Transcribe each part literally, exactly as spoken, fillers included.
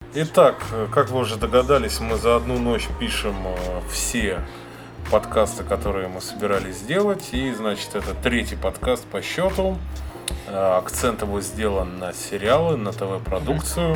Итак, как вы уже догадались, мы за одну ночь пишем все подкасты, которые мы собирались сделать. И, значит, это третий подкаст по счету. Акцент его сделан на сериалы, на ТВ-продукцию.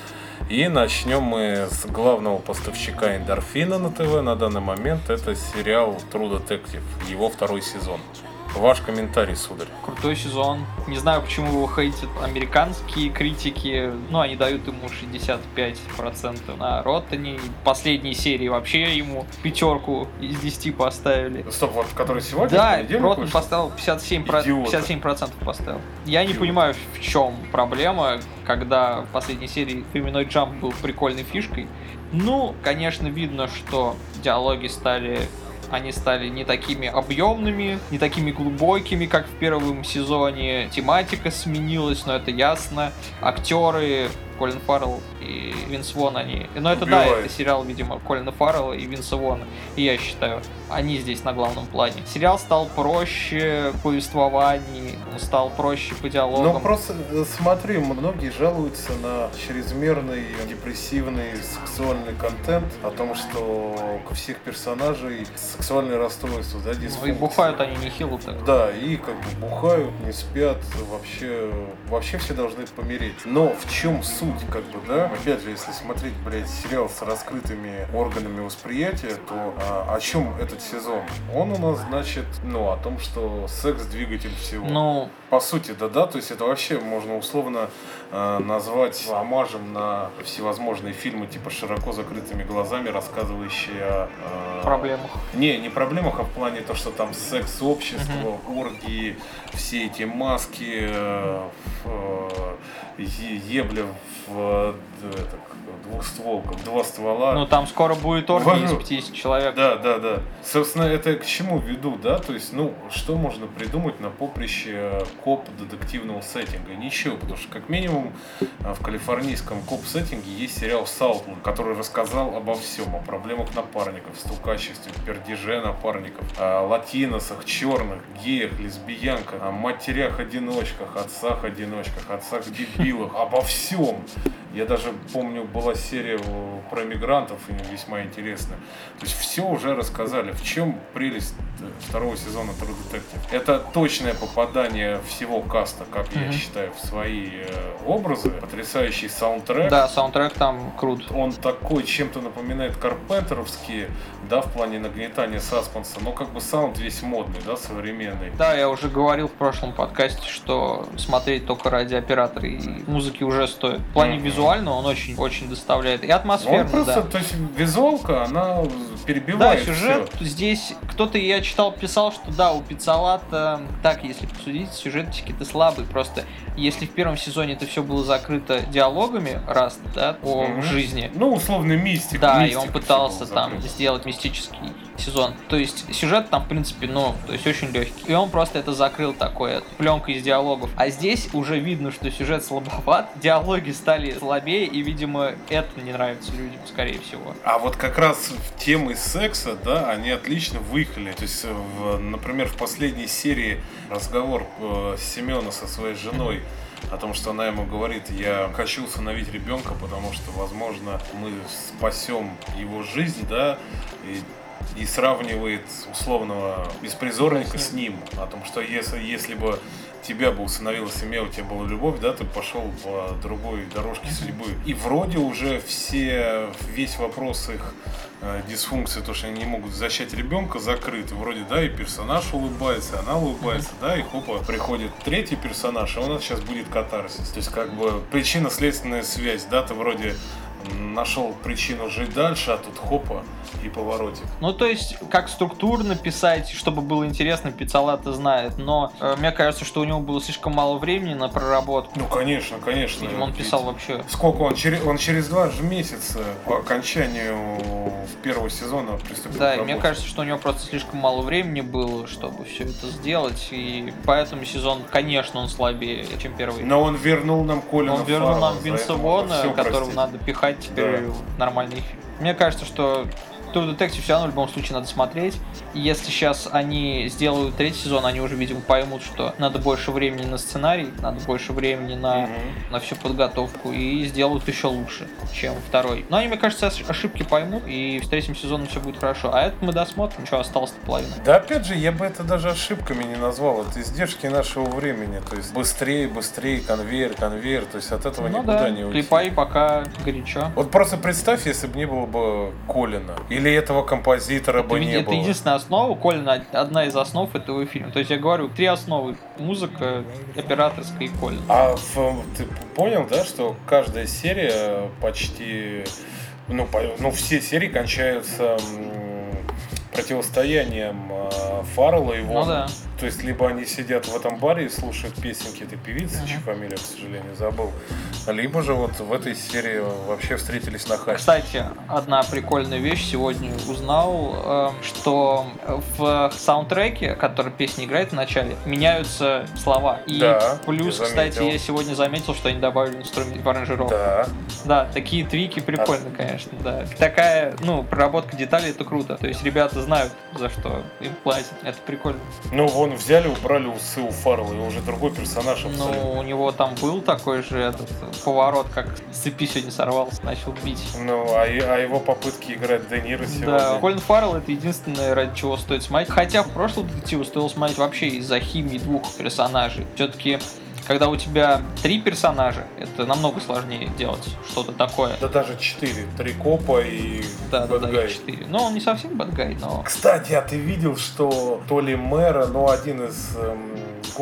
И начнем мы с главного поставщика эндорфина на ТВ на данный момент. Это сериал True Detective, его второй сезон. Ваш комментарий, сударь. Крутой сезон. Не знаю, почему его хейтят американские критики. Ну, они дают ему шестьдесят пять процентов на Rotten. Последние серии вообще ему пятерку из десяти поставили. Стоп, вот который сегодня? Да, Rotten поставил пятьдесят семь процентов, пятьдесят семь процентов поставил. Я не Идиот. понимаю, в чем проблема, когда в последней серии временной джамп был прикольной фишкой. Ну, конечно, видно, что диалоги стали... Они стали не такими объемными, не такими глубокими, как в первом сезоне. Тематика сменилась, но это ясно. Актеры Колин Фаррелл и Винс Вон, они... Но это, Убивает. да, это сериал, видимо, Колина Фаррелла и Винса Вона. И я считаю, они здесь на главном плане. Сериал стал проще в повествовании, он стал проще по диалогам. Ну просто смотри, многие жалуются на чрезмерный депрессивный сексуальный контент, о том, что у всех персонажей сексуальное расстройство, да, Ну, дисфункция. и бухают они нехило так. Да, и как бы бухают, не спят, вообще, вообще все должны помереть. Но в чем суть, как бы, да? Опять же, если смотреть, блядь, сериал с раскрытыми органами восприятия, то а, о чем этот сезон? Он у нас, значит, ну, о том, что секс двигатель всего. Ну, По сути, да, да, то есть это вообще можно условно э, назвать омажем на всевозможные фильмы, типа «Широко закрытыми глазами», рассказывающие о... Э, проблемах. Не, не проблемах, а в плане то, что там секс общества, оргии, все эти маски, э, э, е- ебля в э, это, двухстволка, в два ствола. Ну, там скоро будет оргия из Вожу. пятьдесят человек. Да, да, да. Собственно, это к чему веду, да? То есть, ну, что можно придумать на поприще коп-детективного сеттинга? Ничего, потому что, как минимум, в калифорнийском коп-сеттинге есть сериал «Саутленд», который рассказал обо всем, о проблемах напарников, стукачестве, пердеже напарников, о латиносах, черных, геях, лесбиянках, о матерях-одиночках, отцах-одиночках, отцах-дебилах, обо всем. Я даже помню, была серия про мигрантов, и весьма интересная. То есть все уже рассказали. В чем прелесть второго сезона True Detective? Это точное попадание всего каста, как Mm-hmm. я считаю, в свои э, образы. Потрясающий саундтрек. Да, саундтрек там крут. Он такой, чем-то напоминает карпентеровские, да, в плане нагнетания саспенса, но как бы саунд весь модный, да, современный. Да, я уже говорил в прошлом подкасте, что смотреть только ради оператора и музыки уже стоит. В плане Mm-hmm. визуально он очень, очень доставляет. И атмосферно, Он просто, да. то есть визуалка, она Да, перебивает сюжет всё. здесь, кто-то, я читал, писал, что да, у Пиццалата, так, если посудить, сюжетчики-то слабые, просто если в первом сезоне это все было закрыто диалогами, раз, да, о Мгм. жизни, Ну, условно, мистик. да, и мистика он пытался всё было там закрыто. сделать мистический сезон. То есть сюжет там, в принципе, ну, то есть очень легкий. И он просто это закрыл такой, пленкой из диалогов. А здесь уже видно, что сюжет слабоват, диалоги стали слабее, и, видимо, это не нравится людям, скорее всего. А вот как раз в темы секса, да, они отлично выехали. То есть, в, например, в последней серии разговор э, Семена со своей женой о том, что она ему говорит: я хочу усыновить ребенка, потому что, возможно, мы спасем его жизнь, да, и и сравнивает условного беспризорника с ним, о том, что если, если бы тебя бы усыновила семья, у тебя была любовь, да, ты пошел по другой дорожке судьбы. И вроде уже все, весь вопрос их э, дисфункции, то, что они не могут зачать ребенка, закрыт. Вроде, да, и персонаж улыбается, она улыбается, да, и хопа, приходит третий персонаж, и у нас сейчас будет катарсис. То есть, как бы, причинно-следственная связь, да, ты вроде нашел причину жить дальше, а тут хопа и поворотик. Ну, то есть, как структурно писать, чтобы было интересно, Пиццалата знает, но э, мне кажется, что у него было слишком мало времени на проработку. Ну, конечно, конечно. Видимо, он писал вообще... Сколько он? Через, он через два же месяца по окончанию первого сезона приступил Да, к и работе. мне кажется, что у него просто слишком мало времени было, чтобы все это сделать, и поэтому сезон, конечно, он слабее, чем первый. Но он вернул нам Колина Он вернул Фаррелла, нам за Винса это можно Вона, всё которого простить. надо пихать теперь Да. в нормальный фильм. Мне кажется, что True Detective все равно в любом случае надо смотреть. И если сейчас они сделают третий сезон, они уже, видимо, поймут, что надо больше времени на сценарий, надо больше времени на, mm-hmm. на всю подготовку, и сделают еще лучше, чем второй. Но они, мне кажется, ошибки поймут, и в третьем сезоне все будет хорошо. А это мы досмотрим, что осталось-то половина. Да, опять же, я бы это даже ошибками не назвал. Это издержки нашего времени. То есть быстрее, быстрее, конвейер, конвейер. То есть от этого ну никуда да, не уйти. Клепай пока горячо. Вот просто представь, если бы не было бы Колина. Или этого композитора это, бы не это было. Это единственная основа. Колина одна из основ этого фильма. То есть я говорю, три основы. Музыка, операторская и Колин. А в, ты понял, да, что каждая серия почти... Ну, по, ну все серии кончаются м, противостоянием э, Фаррелла и Вона. Ну да. То есть, либо они сидят в этом баре и слушают песенки этой певицы, uh-huh. чью фамилию, к сожалению, забыл. Либо же вот в этой серии вообще встретились на хате. Кстати, одна прикольная вещь. Сегодня узнал, э, что в саундтреке, который песня играет в начале, меняются слова. И да, плюс, я кстати, я сегодня заметил, что они добавили инструмент в аранжировку. Да. Да, такие трики прикольные, а... конечно, да. Такая, ну, проработка деталей, это круто. То есть ребята знают, за что им платят. Это прикольно. Ну, вон взяли, убрали усы у Фаррелла, и уже другой персонаж абсолютно. Ну, у него там был такой же этот поворот, как с цепи сегодня сорвался, начал бить. Ну, а, а его попытки играть Де Ниро сегодня... Да, Колин Фаррелл — это единственное, ради чего стоит смотреть. Хотя в прошлом детективе стоило смотреть вообще из-за химии двух персонажей. Все-таки, когда у тебя три персонажа, это намного сложнее делать что-то такое. Да даже четыре. Три копа и да, бэдгай. Да, да, четыре. Ну, он не совсем бэдгай, но... Кстати, а ты видел, что то ли мэра, но один из эм,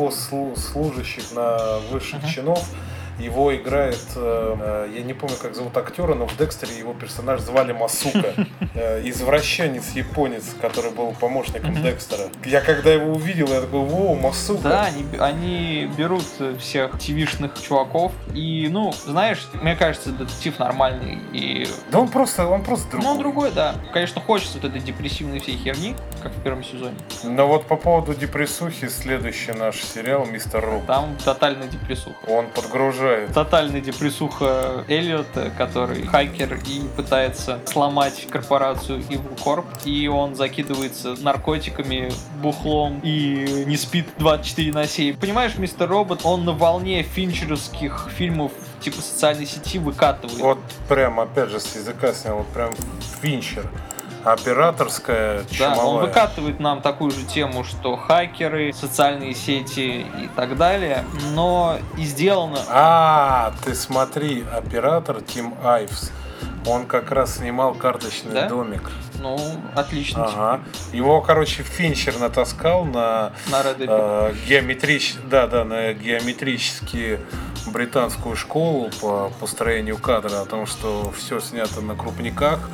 госслужащих на высших uh-huh. чинов, его играет, э, я не помню, как зовут актера, но в Декстере его персонаж звали Масука. Э, извращенец японец, который был помощником Декстера. Я когда его увидел, я такой, воу, Масука. Да, они, они берут всех тивишных чуваков. И, ну, знаешь, мне кажется, детектив нормальный. И... Да он просто, он просто другой. Ну, он другой, да. Конечно, хочется вот этой депрессивной всей херни, как в первом сезоне. Но вот по поводу депрессухи, следующий наш сериал «Мистер Робот». Там тотальная депрессуха. Он подгружает. Тотальная депрессуха Эллиота, который хакер и пытается сломать корпорацию Evil Corp, и он закидывается наркотиками, бухлом и не спит двадцать четыре на семь. Понимаешь, Мистер Робот, он на волне финчеровских фильмов типа социальной сети выкатывает. Вот прям, опять же, с языка снял, вот прям Финчер. Операторская чумовая. Да, он выкатывает нам такую же тему, что хакеры, социальные сети и так далее, но и сделано... А, ты смотри, оператор Тим Айвс, он как раз снимал «Карточный да? домик». Ну, отлично. Ага. Его, короче, Финчер натаскал на, на э, геометрич... да, да, на геометрически британскую школу по построению кадра, о том, что все снято на крупниках.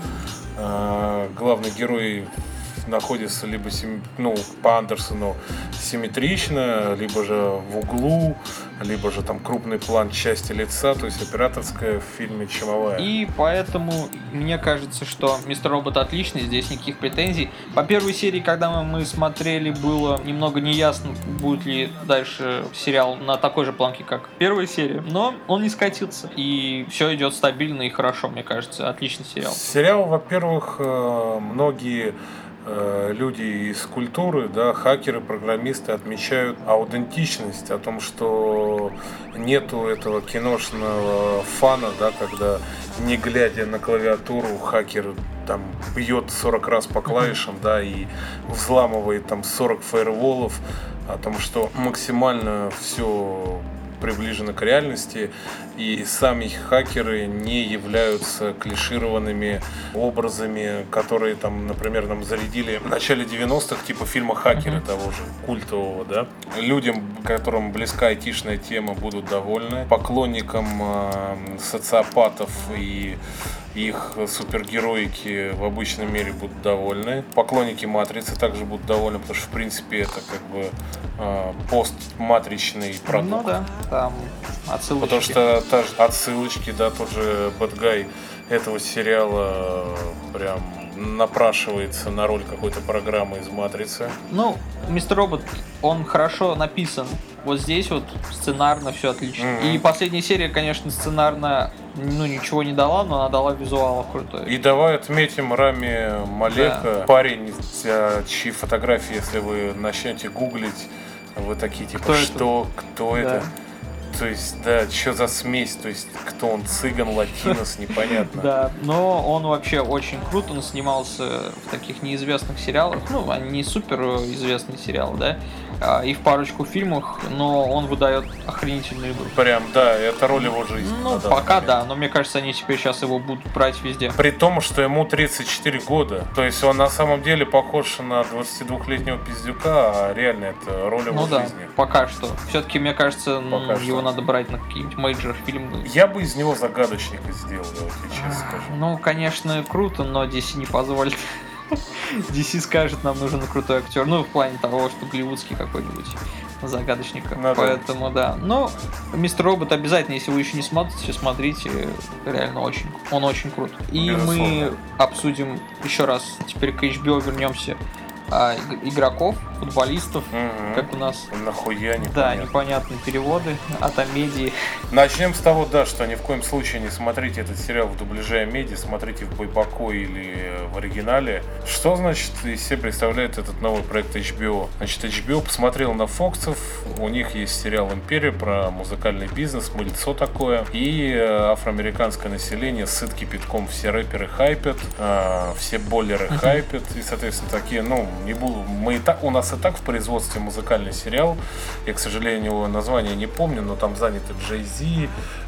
Главный герой находится либо сим... ну, по Андерсону симметрично, либо же в углу, либо же там крупный план части лица, то есть операторская в фильме чумовая. И поэтому мне кажется, что Мистер Робот отличный, здесь никаких претензий. По первой серии, когда мы смотрели, было немного неясно, будет ли дальше сериал на такой же планке, как первая серия, но он не скатился, и все идет стабильно и хорошо, мне кажется, отличный сериал. Сериал, во-первых, многие люди из культуры, да, хакеры, программисты отмечают аутентичность, о том, что нету этого киношного фана, да, когда, не глядя на клавиатуру, хакер там бьет сорок раз по клавишам, да, и взламывает там сорок фаерволов, о том, что максимально все приближено к реальности, и сами хакеры не являются клишированными образами, которые там, например, нам зарядили в начале девяностых, типа фильма «Хакеры» mm-hmm. того же, культового, да. Людям, которым близка айтишная тема, будут довольны. Поклонникам э, социопатов и их супергероики в обычном мире будут довольны. Поклонники «Матрицы» также будут довольны, потому что, в принципе, это как бы э, постматричный продукт. Ну да, там отсылочки. Потому что та же отсылочки, да, тот же бэдгай этого сериала прям напрашивается на роль какой-то программы из «Матрицы». Ну, Мистер Робот, он хорошо написан. Вот здесь вот сценарно все отлично. Mm-hmm. И последняя серия, конечно, сценарно ну, ничего не дала, но она дала визуал крутой. И давай отметим Рами Малека, да. Парень, чьи фотографии, если вы начнете гуглить, вы такие типа, кто что, это? кто да. это? То есть, да, что за смесь, то есть, кто он, цыган, латинос, непонятно. Да, но он вообще очень крут, он снимался в таких неизвестных сериалах, ну, они не супер известные сериалы, да, и в парочку фильмах, но он выдает охренительную игру. Прям, да, это роль его жизни. Ну, пока момент. Да, но мне кажется, они теперь сейчас его будут брать везде. При том, что ему тридцать четыре года, то есть он на самом деле похож на двадцатидвухлетнего пиздюка, а реально это роль его ну, жизни. Да, пока что. Все-таки, мне кажется, пока его что. Надо брать на какие-нибудь мейджор фильмы. Я бы из него загадочника сделал, я вот тебе честно скажу. Ну, конечно, круто, но ди си не позволит. ди си скажет, нам нужен крутой актер. Ну, в плане того, что голливудский какой-нибудь загадочника. Ну, поэтому, да. Но Мистер Робот обязательно, если вы еще не смотрите, смотрите. Реально очень. Он очень крут. И безусловно. Мы обсудим еще раз, теперь к эйч би о вернемся. А, игроков, футболистов, угу. как у нас. Нахуя непонятно. Да, непонятные переводы от Амедии. Начнем с того, да, что ни в коем случае не смотрите этот сериал в дубляже Амедии, смотрите в Бойбако или в оригинале. Что значит из себя представляет этот новый проект эйч би о? Значит, эйч би о посмотрел на Фоксов, у них есть сериал «Империя» про музыкальный бизнес, мыльцо такое, и афроамериканское население сыт кипятком, все рэперы хайпят, все боллеры хайпят, и, соответственно, такие, ну, не буду, мы и так, у нас и так в производстве музыкальный сериал. Я, к сожалению, его название не помню, но там заняты Джей Зи,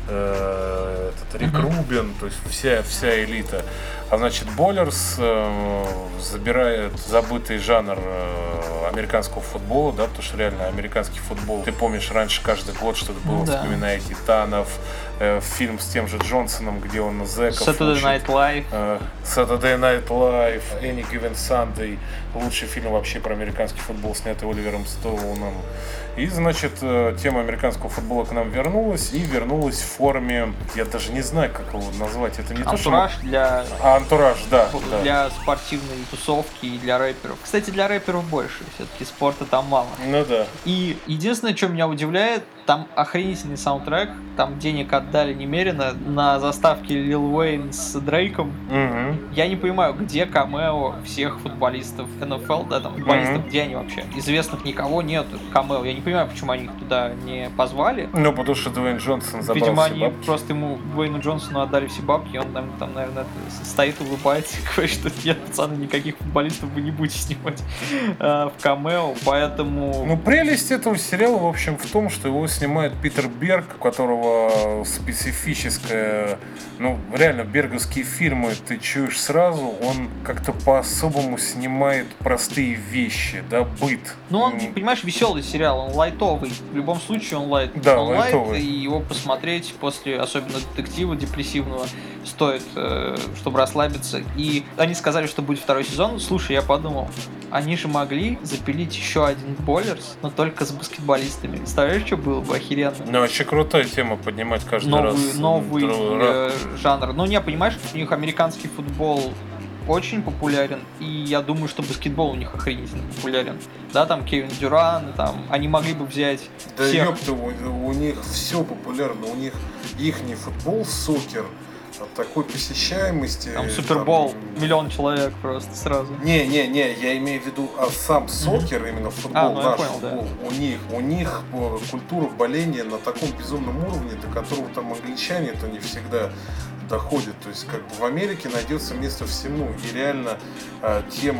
э, этот Рик mm-hmm. Рубин, то есть вся, вся элита. А значит, Боллерс э, забирает забытый жанр э, американского футбола, да, потому что реально американский футбол, ты помнишь, раньше каждый год что-то было, да. вспоминая Титанов, э, фильм с тем же Джонсоном, где он зэков Saturday учит. Night Live. Э, Saturday Night Live, Any Given Sunday, лучший фильм вообще про американский футбол, снятый Оливером Стоуном. И, значит, тема американского футбола к нам вернулась, и вернулась в форме, я даже не знаю, как его назвать, это не антураж то, что... для... А, антураж, да. Для да. спортивной тусовки и для рэперов. Кстати, для рэперов больше, все-таки спорта там мало. Ну да. И единственное, что меня удивляет, там охренительный саундтрек, там денег отдали немерено, на заставке Лил Уэйн с Дрейком. Угу. Я не понимаю, где камео всех футболистов эн эф эл, да, там, футболистов, угу. где они вообще? Известных никого нет камео. Я не понимаю, почему они их туда не позвали. Ну, потому что Дуэйн Джонсон забрал Видимо, все они бабки. просто ему, Дуэйну Джонсону отдали все бабки, и он там, там наверное, стоит, улыбается и говорит, что нет, пацаны, никаких футболистов вы не будете снимать э, в камео, поэтому... Ну, прелесть этого сериала, в общем, в том, что его снимает Питер Берг, у которого специфическая, ну, реально, берговские фильмы ты чуешь сразу, он как-то по-особому снимает простые вещи, да, быт. Ну, он, понимаешь, веселый сериал, он лайтовый, в любом случае он лайт. Да, он лайтовый. Лайт, и его посмотреть после, особенно детектива депрессивного, стоит, э, чтобы расслабиться. И они сказали, что будет второй сезон. Слушай, я подумал, они же могли запилить еще один Боллерс, но только с баскетболистами. Представляешь, что было бы охеренно? Ну, вообще крутая тема поднимать каждый новый, раз. Новый э, жанр. Ну, не, понимаешь, у них американский футбол очень популярен, и я думаю, что баскетбол у них охренительно популярен. Да, там Кевин Дюран, там, они могли бы взять да всех. ёпта, у, у них все популярно, у них ихний футбол, сокер, от такой посещаемости. Там Супербол, там... миллион человек просто сразу. Не-не-не, я имею в виду а сам сокер, mm-hmm. именно футбол, а, ну, наш понял, футбол, да. у них, у них культура боления на таком безумном уровне, до которого там англичане-то не всегда доходит. То есть, как бы в Америке найдется место всему. И реально э,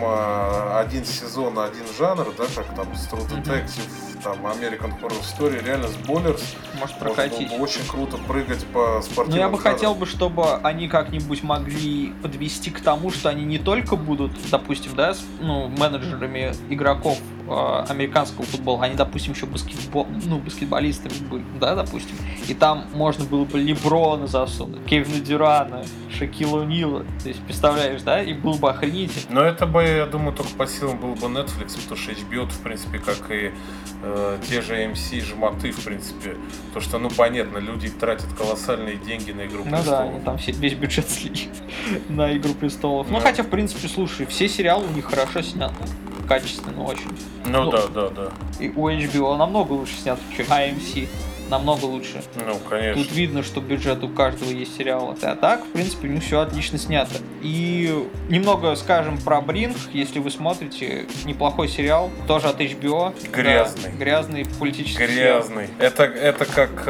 тема один сезон, один жанр, да, как там True Detective, mm-hmm. там American Horror Story, реально с Боллерс может прокатить. Можно очень круто прыгать по спортивным. Ну, я бы жанрам. хотел бы, чтобы они как-нибудь могли подвести к тому, что они не только будут, допустим, да, с, ну, менеджерами игроков э, американского футбола, они, допустим, еще баскетбол, ну, баскетболистами были, да, допустим. И там можно было бы Леброна засунуть, Кевина Дюрана, Шакила О'Нила. То есть, представляешь, да? И был бы охренительно. Но это бы, я думаю, только по силам был бы Netflix, потому что эйч би о, в принципе, как и э, те же эм си, жмоты, в принципе. То, что, ну, понятно, люди тратят колоссальные деньги на «Игру ну, престолов». Ну да, они там все, весь бюджет слили на «Игру престолов». Да. Ну, хотя, в принципе, слушай, все сериалы у них хорошо сняты. Качественно очень. Ну, ну да, да, да. И у эйч би о намного лучше снято, чем эй эм си. намного лучше. Ну, конечно. Тут видно, что бюджет у каждого есть сериала. А так, в принципе, у них все отлично снято. И немного скажем про Бринг, если вы смотрите, неплохой сериал, тоже от эйч би о. Грязный. Да, грязный политический Грязный. сериал. Это, это как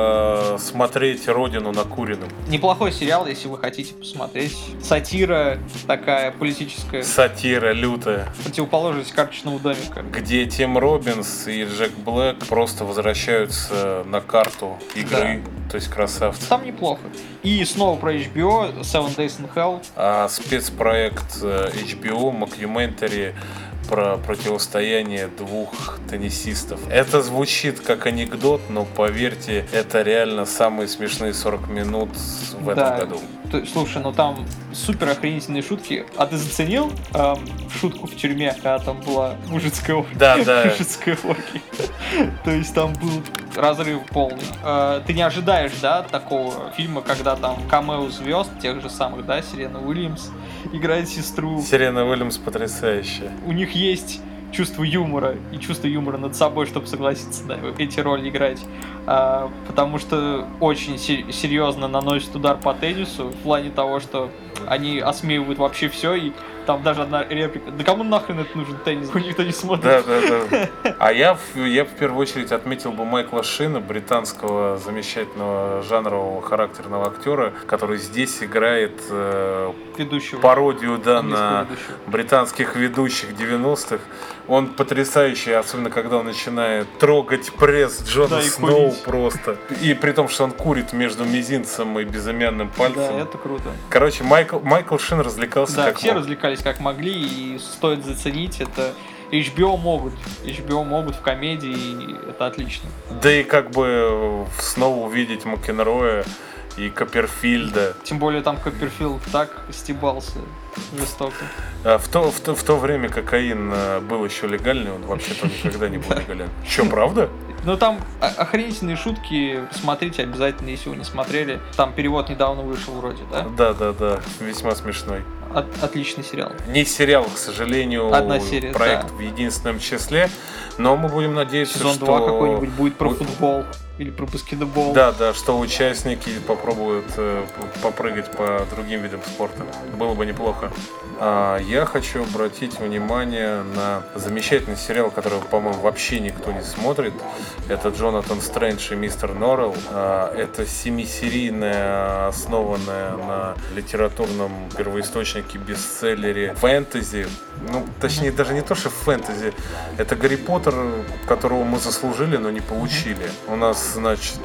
э, смотреть «Родину» накуренным. Неплохой сериал, если вы хотите посмотреть. Сатира такая политическая. Сатира лютая. Противоположность карточного домика. Где Тим Роббинс и Джек Блэк просто возвращаются на карту игры. Да. То есть красавцы. Там неплохо. И снова про эйч би о, Seven Days in Hell. А спецпроект эйч би о, Mockumentary про противостояние двух теннисистов. Это звучит как анекдот, но поверьте, это реально самые смешные сорок минут в этом да. году. То, слушай, ну там супер охренительные шутки. А ты заценил эм, шутку в тюрьме, когда там была мужицкая оргия? Да, да. Мужицкая оргия. То есть там был разрыв полный. Э, ты не ожидаешь, да, такого фильма, когда там камео звезд, тех же самых, да, Сирена Уильямс играет сестру. Сирена Уильямс потрясающая. У них есть чувство юмора и чувство юмора над собой, чтобы согласиться, да, эти роли играть. А, потому что очень серьезно наносят удар по теннису в плане того, что они осмеивают вообще все, и там даже одна реплика: да кому нахрен это нужен теннис? Его никто не смотрит. Да, да, да. А я, я в первую очередь отметил бы Майкла Шина, британского замечательного жанрового характерного актера, который здесь играет э, пародию, да, на ведущего. британских ведущих девяностых. Он потрясающий, особенно когда он начинает трогать пресс Джона да, Сноу просто. И при том, что он курит между мизинцем и безымянным пальцем. Да, это круто. Короче, Майкл, Майкл Шин развлекался да, как все мог. развлекались как могли, и стоит заценить это. эйч би о могут. эйч би о могут в комедии, и это отлично. Да и как бы снова увидеть Макенроя и Копперфильда. Тем более там Копперфилд так стебался жестоко. А в, то, в, то, в то время кокаин был еще легальный, он вообще-то никогда не был легален. Че, правда? Ну там охренительные шутки, смотрите обязательно, если вы не смотрели. Там перевод недавно вышел вроде, да? Да, да, да, весьма смешной. От, отличный сериал. Не сериал, к сожалению, Одна серия, проект да. в единственном числе, но мы будем надеяться, Сезон что... два какой-нибудь будет про футбол или про баскетбол. Да, да, что участники попробуют э, попрыгать по другим видам спорта. Было бы неплохо. А, я хочу обратить внимание на замечательный сериал, который, по-моему, вообще никто не смотрит. Это Джонатан Стрендж и Мистер Норрелл. А, это семисерийная, основанная на литературном первоисточнике бестселлере фэнтези. Ну, точнее, даже не то, что фэнтези. Это Гарри Поттер, которого мы заслужили, но не получили. У нас, значит,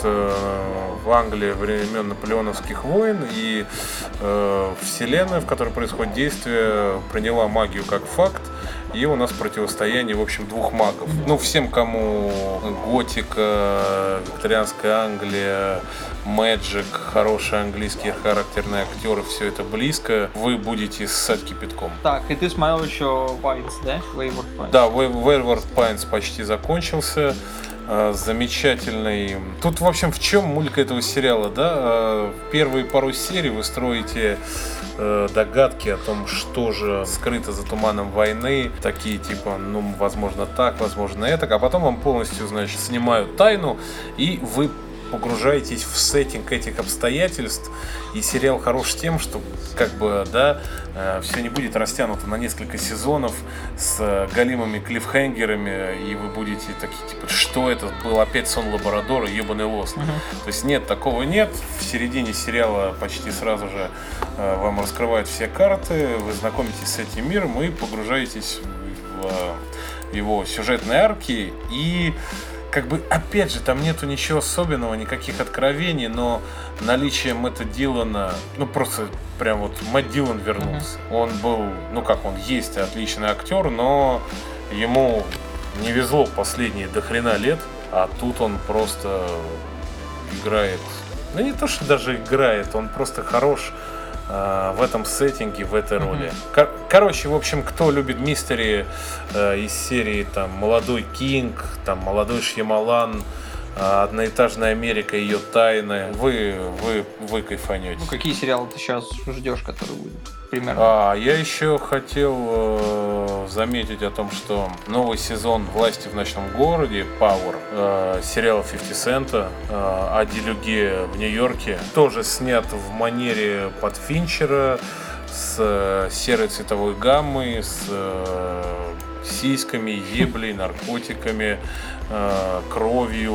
в Англии времен наполеоновских войн, и э, вселенная, в которой происходит действие, приняла магию как факт, и у нас противостояние, в общем, двух магов. Ну, всем, кому готика, викторианская Англия, мэджик, хорошие английские характерные актеры, все это близко, вы будете ссать кипятком. Так, и ты смотрел еще Пайнс, да? Wayward Pines. Да, Wayward Pines почти закончился. Замечательный. Тут, в общем, в чем мулька этого сериала, да? Первые пару серий вы строите э, догадки о том, что же скрыто за туманом войны, такие типа, ну, возможно так, возможно это, а потом вам полностью, значит, снимают тайну, и вы погружаетесь в сеттинг этих обстоятельств, и сериал хорош тем, что как бы, да, все не будет растянуто на несколько сезонов с галимыми клиффхенгерами, и вы будете такие, типа, что это был опять сон лабрадора, ебаный лост. Uh-huh. То есть нет, такого нет. В середине сериала почти сразу же вам раскрывают все карты, вы знакомитесь с этим миром и погружаетесь в его сюжетные арки, и как бы, опять же, там нету ничего особенного, никаких откровений, но наличие Мэтта Дилана, ну просто прям вот Мэтт Дилан вернулся. Uh-huh. Он был, ну как он есть, отличный актер, но ему не везло последние дохрена лет, а тут он просто играет, ну не то, что даже играет, он просто хорош в этом сеттинге, в этой роли. Mm-hmm. Кор- короче, в общем, кто любит мистери э, из серии там «Молодой Кинг», там «Молодой Шьямалан», «Одноэтажная Америка», ее тайны. Вы, вы, вы кайфанете. Ну, какие сериалы ты сейчас ждешь, которые будут? Примерно. А, я еще хотел э, заметить о том, что новый сезон «Власти в ночном городе» Power, э, сериала фифти Цента э, о делюге в Нью-Йорке, тоже снят в манере под Финчера, с э, серой цветовой гаммой, с э, сиськами, еблей, наркотиками, э, кровью.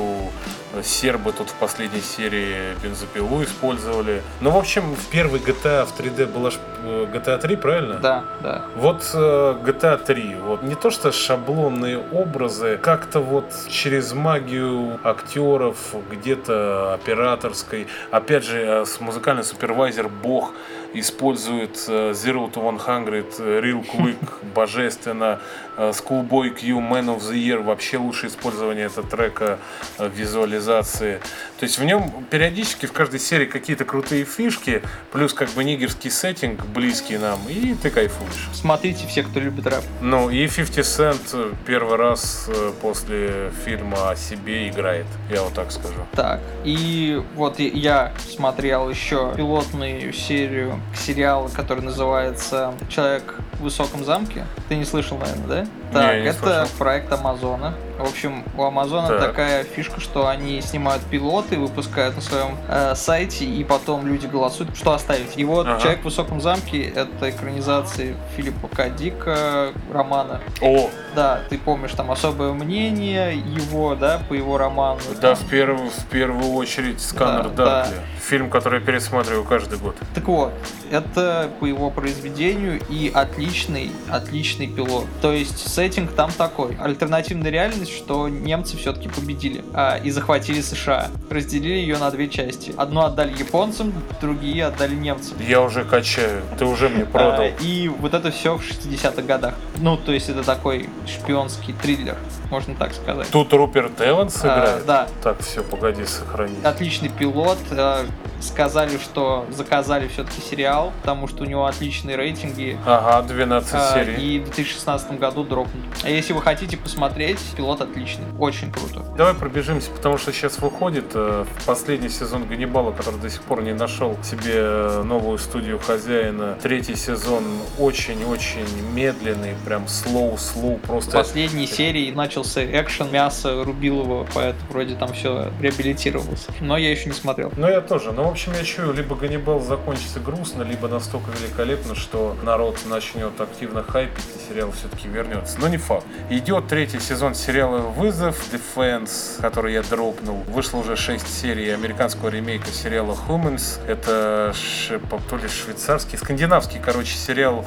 Сербы тут в последней серии бензопилу использовали. Ну, в общем, в первой джи ти эй в три дэ была ж джи ти эй три, правильно? Да, да. Вот э, джи ти эй три, вот не то что шаблонные образы, как-то вот через магию актеров, где-то операторской, опять же, с музыкальный супервайзер Бог использует Zero to one hundred, Real Quick, божественно, Schoolboy Q, Man of the Year, вообще лучшее использование этого трека в визуализации. То есть в нем периодически в каждой серии какие-то крутые фишки, плюс как бы нигерский сеттинг, близкий нам, и ты кайфуешь. Смотрите все, кто любит рэп. Ну и фифти Cent первый раз после фильма о себе играет, я вот так скажу. Так, и вот я смотрел еще пилотную серию сериала, который называется «Человек в высоком замке». Ты не слышал, наверное, да? Так, не, не это слышал. Проект Амазона. В общем, у Амазона Так. такая фишка, что они снимают пилоты, выпускают на своем э, сайте, и потом люди голосуют, что оставить. И вот Ага. «Человек в высоком замке» — это экранизация Филиппа К. Дика романа. О, Да, ты помнишь, там «Особое мнение» его, да, по его роману. да, Там. в первую, в первую очередь «Сканер Да, Даркли». Фильм, который я пересматриваю каждый год. Так вот, это по его произведению и отличный, отличный пилот. То есть сеттинг там такой. Альтернативная реальность, что немцы все-таки победили а, и захватили США. Разделили ее на две части. Одну отдали японцам, другие отдали немцам. Я уже качаю, ты уже мне продал. А, и вот это все в шестидесятых годах. Ну, то есть это такой шпионский триллер, можно так сказать. Тут Руперт Эванс А, играет? да. Так, все, погоди, сохранить. Отличный пилот. э, Сказали, что заказали все-таки сериал, потому что у него отличные рейтинги. Ага, двенадцать а, серий. И в две тысячи шестнадцатом году дропнут. А если вы хотите посмотреть, пилот отличный. Очень круто. Давай пробежимся, потому что сейчас выходит э, последний сезон «Ганнибала», который до сих пор не нашел себе э, новую студию хозяина. Третий сезон очень-очень медленный, прям slow-slow, В просто... последней серии начался экшен, мясо рубил его, поэтому вроде там все реабилитировалось. Но я еще не смотрел. Ну, я тоже. Ну, в общем, я чую, либо «Ганнибал» закончится грустно, либо настолько великолепно, что народ начнет активно хайпить, и сериал все-таки вернется. Но не факт. Идет третий сезон сериала «Вызов», Defense, который я дропнул. Вышло уже шесть серий американского ремейка сериала «Humans». Это ш... то ли швейцарский, скандинавский, короче, сериал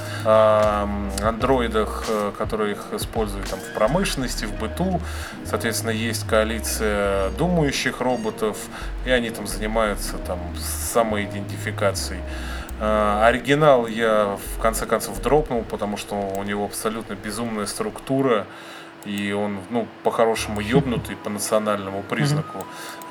о андроидах, которые их используют там в промышленности, в быту. Соответственно, есть коалиция думающих роботов, и они там занимаются там самоидентификацией. Uh, оригинал я в конце концов дропнул, потому что у него абсолютно безумная структура, и он, ну, по-хорошему ёбнутый по национальному признаку.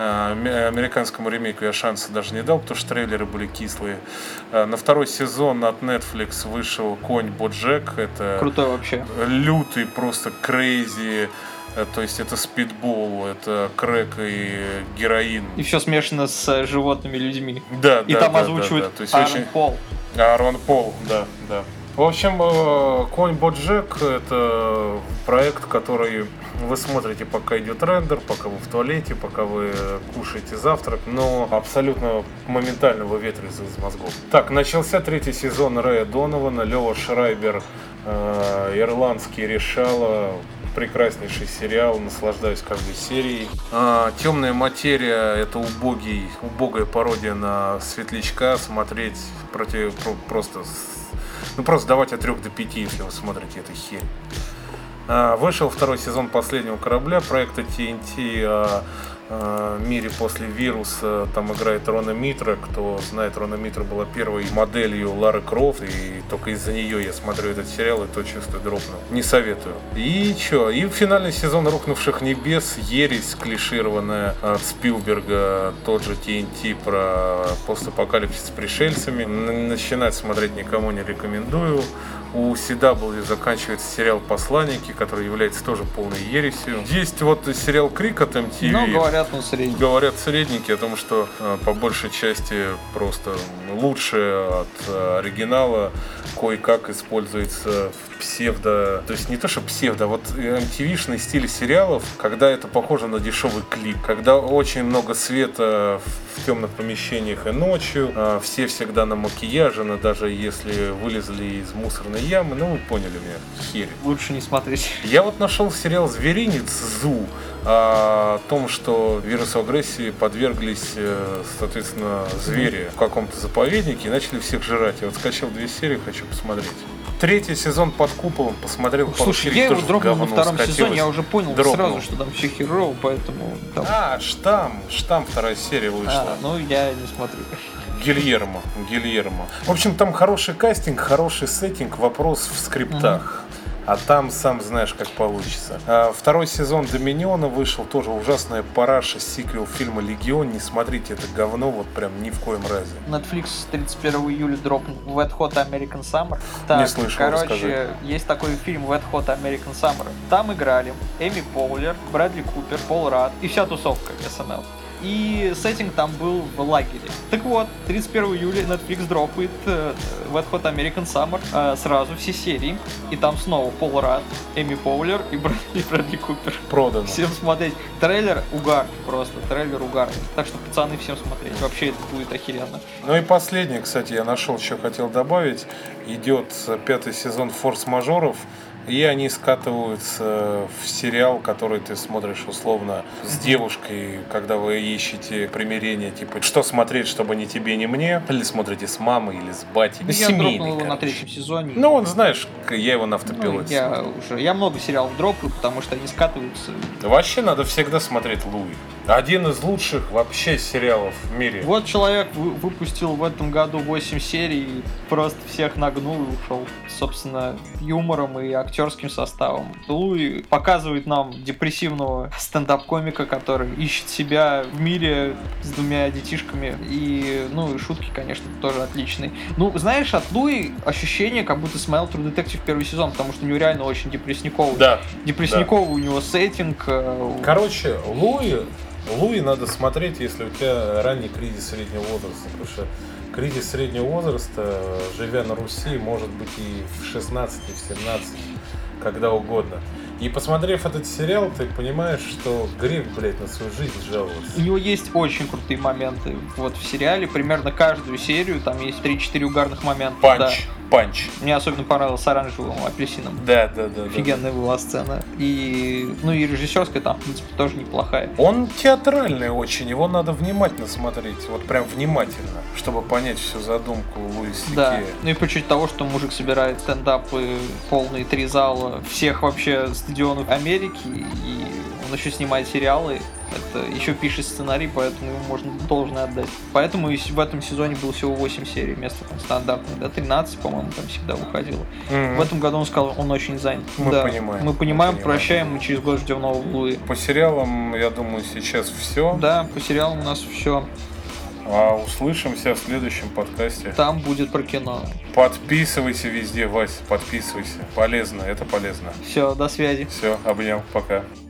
Uh, американскому ремейку я шанса даже не дал, потому что трейлеры были кислые. Uh, на второй сезон от Netflix вышел «Конь Боджек». Это Крутой вообще. лютый, просто крейзи. То есть это спидбол, это крэк и героин. И все смешано с животными людьми. Да, И да, там да, озвучивают да, да. То есть Аарон очень... Пол. Аарон Пол, да, да. В общем, э, «Конь Боджек» — это проект, который вы смотрите, пока идет рендер, пока вы в туалете, пока вы кушаете завтрак, но абсолютно моментально выветрится из мозгов. Так, начался третий сезон Рэя Донована, Лева Шрайбер, э, ирландский решала. Прекраснейший сериал, наслаждаюсь каждой серией. А, «Темная материя» — это убогий, убогая пародия на Светлячка. Смотреть против, про, просто, ну просто давайте от трёх до пяти, если вы смотрите эту херь. А, вышел второй сезон «Последнего корабля», проекта ти эн ти о, о мире после вируса. Там играет Рона Митра. Кто знает, Рона Митра была первой моделью Лары Крофт, и только из-за нее я смотрю этот сериал, и то чувство дропнул. Не советую. И чё? И финальный сезон «Рухнувших небес», ересь клишированная от Спилберга, тот же ти эн ти про постапокалипсис с пришельцами. Начинать смотреть никому не рекомендую. У си дабл ю заканчивается сериал «Посланники», который является тоже полной ересью. Есть вот сериал «Крик» от эм ти ви. Ну, говорят, он средний. Говорят средники о том, что э, по большей части просто лучше от э, оригинала кое-как используется в псевдо... То есть не то, что псевдо, а вот эм ти ви-шный стиль сериалов, когда это похоже на дешевый клип, когда очень много света в темных помещениях и ночью, э, все всегда на макияже, но даже если вылезли из мусорной ямы, ну вы поняли меня, херь. Лучше не смотреть. Я вот нашел сериал «Зверинец» Зу о том, что вирусу агрессии подверглись, соответственно, звери в каком-то заповеднике и начали всех жрать. Я вот скачал две серии, хочу посмотреть. Третий сезон «Под куполом» посмотрел. Слушай, я его дропнул во втором сезоне, я уже понял дропнул. сразу, что там все херово, поэтому... Там... А, «Штамм», «Штамм» вторая серия вышла. А, ну я не смотрю. Гильермо, Гильермо. В общем, там хороший кастинг, хороший сеттинг, вопрос в скриптах. Mm-hmm. А там сам знаешь, как получится. А, второй сезон «Доминиона» вышел, тоже ужасная параша, сиквел фильма «Легион». Не смотрите, это говно, вот прям ни в коем разе. Netflix тридцать первого июля дропнул Wet Hot American Summer. Так, не слышал, короче, расскажи. Есть такой фильм Wet Hot American Summer. Там играли Эми Поулер, Брэдли Купер, Пол Радд и вся тусовка эс эн эл. И сеттинг там был в лагере. Так вот, тридцать первого июля Netflix дропает э, Wet Hot American Summer э, сразу все серии. И там снова Пол Радд, Эми Поулер и, Брэд, и Брэдли Купер. Продано. Всем смотреть. Трейлер угар просто, трейлер угар. Так что, пацаны, всем смотреть. Вообще это будет охеренно. Ну и последнее, кстати, я нашел, что хотел добавить. Идет пятый сезон «Форс-мажоров». И они скатываются в сериал, который ты смотришь условно с девушкой, когда вы ищете примирение, типа, что смотреть, чтобы ни тебе, ни мне, или смотрите с мамой, или с батей. Ну, я семейный, дропнул его короче. на третьем сезоне. Ну, он, знаешь, я его на автопилоте. Ну, я уже, я много сериалов дропаю, потому что они скатываются. Вообще надо всегда смотреть Луи. Один из лучших вообще сериалов в мире. Вот человек выпустил в этом году восемь серий, просто всех нагнул и ушел. Собственно, юмором и актерским составом. Луи показывает нам депрессивного стендап-комика, который ищет себя в мире с двумя детишками. И, ну, и шутки, конечно, тоже отличные. Ну, знаешь, от Луи ощущение, как будто смотрел True Detective первый сезон, потому что у него реально очень депрессниковый. Да. Депрессниковый да. у него сеттинг. Короче, Луи... Луи надо смотреть, если у тебя ранний кризис среднего возраста, потому что кризис среднего возраста, живя на Руси, может быть и в шестнадцать, и в семнадцать, когда угодно. И посмотрев этот сериал, ты понимаешь, что грех, блядь, на свою жизнь жаловаться. У него есть очень крутые моменты вот в сериале, примерно каждую серию, там есть три-четыре угарных момента. Панч, да. панч. Мне особенно понравилось с оранжевым апельсином. Да, да, да. Офигенная да, да. была сцена. И, ну и режиссерская там, в принципе, тоже неплохая. Он театральный очень, его надо внимательно смотреть, вот прям внимательно, чтобы понять всю задумку Луи Си Кея. Да, ну и почуть того, что мужик собирает стендапы, полные три зала, всех вообще стадионов Америки, и он еще снимает сериалы, это еще пишет сценарий, поэтому ему можно должное отдать. Поэтому в этом сезоне было всего восемь серий вместо там, стандартных, да, тринадцать, по-моему, там всегда выходило. Mm-hmm. В этом году он сказал, он очень занят. Мы да, понимаем. Мы понимаем, мы прощаем, мы через год ждем нового Луи. По сериалам, я думаю, сейчас все. Да, по сериалам у нас все. А услышимся в следующем подкасте. Там будет про кино. Подписывайся везде, Вась, подписывайся. Полезно, это полезно. Все, до связи. Все, обнял, пока.